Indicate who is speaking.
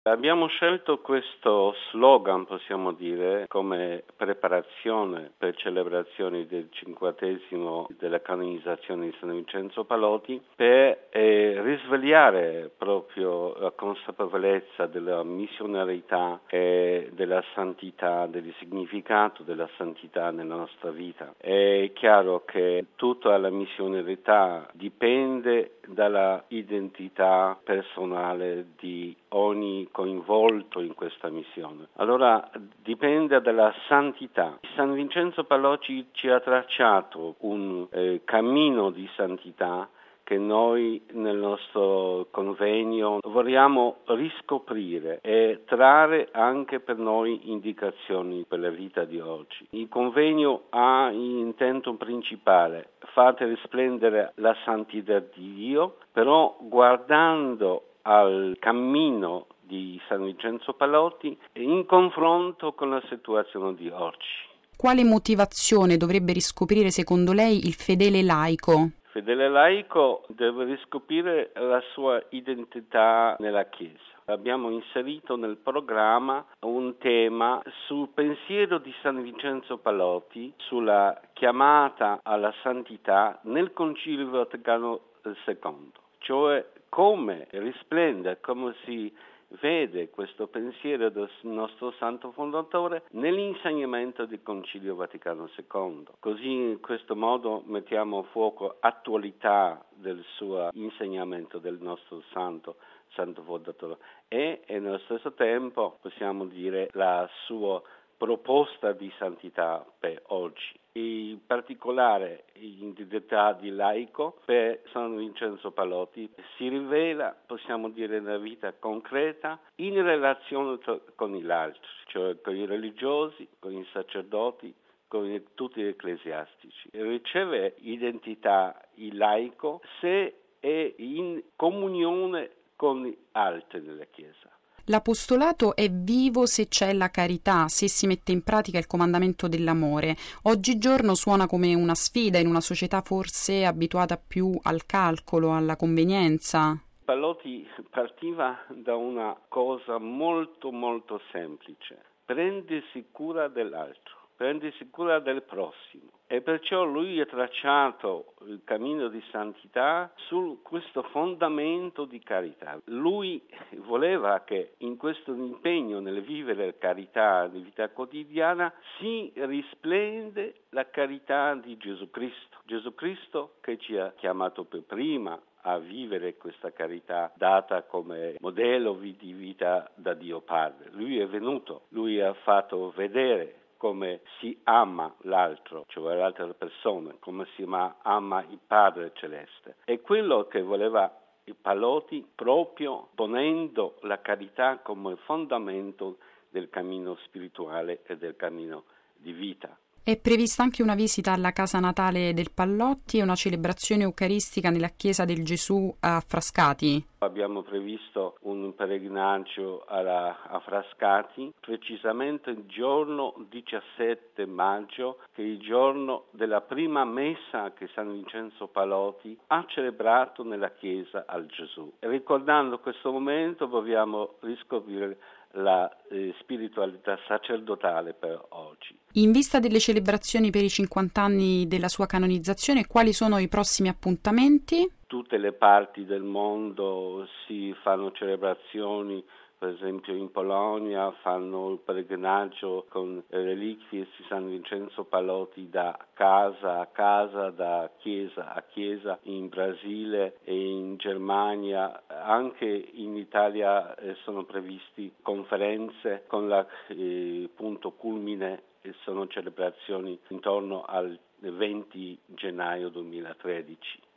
Speaker 1: Abbiamo scelto questo slogan, possiamo dire, come preparazione per celebrazioni del 50° della canonizzazione di San Vincenzo Pallotti, per risvegliare proprio la consapevolezza della missionarietà e della santità, del significato della santità nella nostra vita. È chiaro che tutta la missionarietà dipende dalla identità personale di ogni coinvolto in questa missione. Allora dipende dalla santità. San Vincenzo Pallotti ci ha tracciato un cammino di santità che noi nel nostro convegno vogliamo riscoprire e trarre anche per noi indicazioni per la vita di oggi. Il convegno ha intento principale: fate risplendere la santità di Dio, però guardando al cammino di San Vincenzo Pallotti in confronto con la situazione di oggi.
Speaker 2: Quale motivazione dovrebbe riscoprire secondo lei il fedele laico?
Speaker 1: Il fedele laico deve riscoprire la sua identità nella Chiesa. Abbiamo inserito nel programma un tema sul pensiero di San Vincenzo Pallotti, sulla chiamata alla santità nel Concilio Vaticano II, cioè come risplende, come si vede questo pensiero del nostro santo fondatore nell'insegnamento del Concilio Vaticano II. Così in questo modo mettiamo a fuoco attualità del suo insegnamento, del nostro santo fondatore, e nello stesso tempo possiamo dire la sua proposta di santità per oggi. In particolare l'identità di laico per San Vincenzo Pallotti si rivela, possiamo dire, nella vita concreta in relazione con gli altri, cioè con i religiosi, con i sacerdoti, con tutti gli ecclesiastici. Riceve identità il laico se è in comunione con gli altri della Chiesa.
Speaker 2: L'apostolato è vivo se c'è la carità, se si mette in pratica il comandamento dell'amore. Oggigiorno suona come una sfida in una società forse abituata più al calcolo, alla convenienza.
Speaker 1: Pallotti partiva da una cosa molto molto semplice: prendersi cura dell'altro, prendersi cura del prossimo. E perciò lui ha tracciato il cammino di santità su questo fondamento di carità. Lui voleva che in questo impegno nel vivere carità di vita quotidiana si risplende la carità di Gesù Cristo. Gesù Cristo che ci ha chiamato per prima a vivere questa carità data come modello di vita da Dio Padre. Lui è venuto, lui ha fatto vedere come si ama l'altro, cioè l'altra persona, come si ama il Padre Celeste. È quello che voleva il Pallotti, proprio ponendo la carità come fondamento del cammino spirituale e del cammino di vita.
Speaker 2: È prevista anche una visita alla casa natale del Pallotti e una celebrazione eucaristica nella chiesa del Gesù a Frascati.
Speaker 1: Abbiamo previsto un pellegrinaggio a Frascati, precisamente il giorno 17 maggio, che è il giorno della prima messa che San Vincenzo Pallotti ha celebrato nella chiesa al Gesù. E ricordando questo momento vogliamo riscoprire la spiritualità sacerdotale per oggi.
Speaker 2: In vista delle celebrazioni per i 50 anni della sua canonizzazione, quali sono i prossimi appuntamenti?
Speaker 1: Tutte le parti del mondo si fanno celebrazioni, per esempio in Polonia fanno il pellegrinaggio con reliquie di San Vincenzo Pallotti da casa a casa, da chiesa a chiesa, in Brasile e in Germania, anche in Italia sono previsti conferenze con la punto culmine e sono celebrazioni intorno al 20 gennaio 2013.